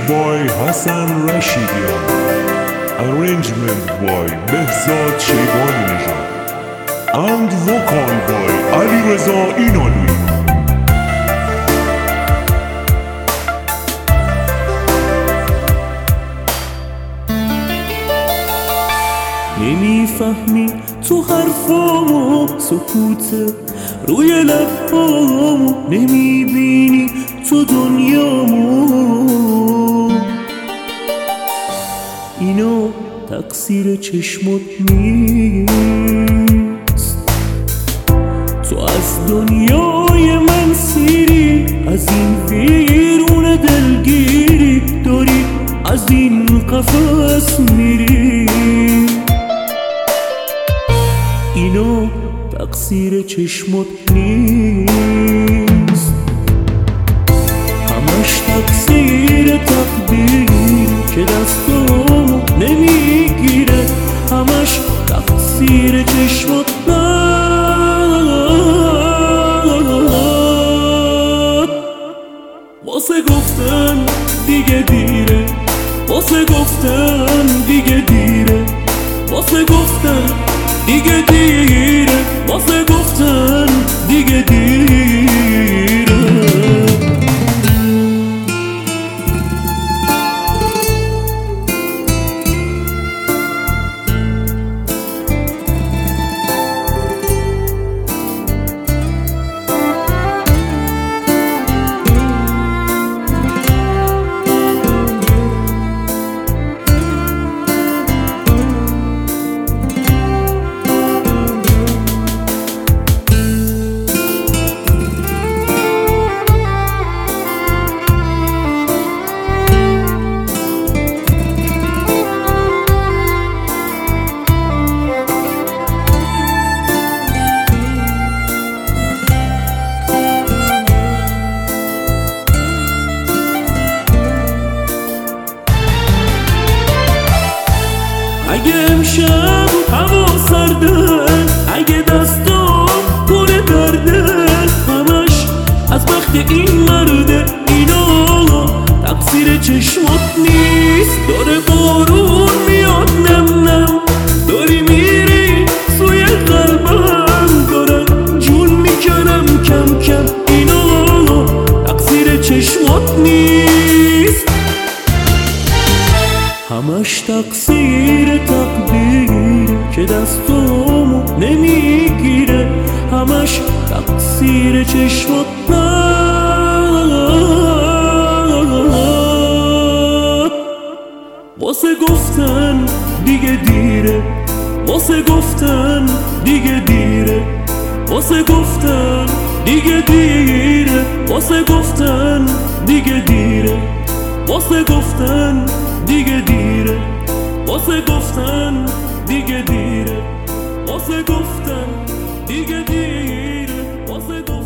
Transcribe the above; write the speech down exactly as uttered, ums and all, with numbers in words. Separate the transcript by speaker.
Speaker 1: by Hassan Rashidian. Arrangement by Behzad Sheibani Nejad. And vocal by Ali Reza Inalwi.
Speaker 2: نمیفهمی تو حرفامو، سکوت روی لبامو، نمیبینی تو دنیامو. اینو تقصیر چشمت نیست، تو از دنیای من سیری، از این ویرون دلگیری داری از این قفس میری. اینو تقصیر چشمت نیست، همش تقصیر تقدیر که دستامو نمیگیره، همش تقصیر چشمت نه. واسه گفتن دیگه دیره، واسه گفتن دیگه دیره، واسه گفتن دیگه دیره، واسه گفتن دیگه دیره. اگه امشب هوا سرده، اگه دستام پر درده، همش از بخت این مرده. اینا تقصیر چشمت نیست، داره بارون میاد نم نم، داری میری سوی قلبم، دارم جون میکنم کم کم. اینا تقصیر چشمت نیست، همش تقصیر تقدیر که دستامو نمیگیره، همش تقصیر چشمت نه. واسه گفتن دیگه دیره، واسه گفتن دیگه دیره، واسه گفتن دیگه دیره، واسه گفتن دیگه دیره، واسه گفتن دیگه دیره، واسه گفتن دیگه دیره، واسه گفتن دیگه دیره، واسه گفتن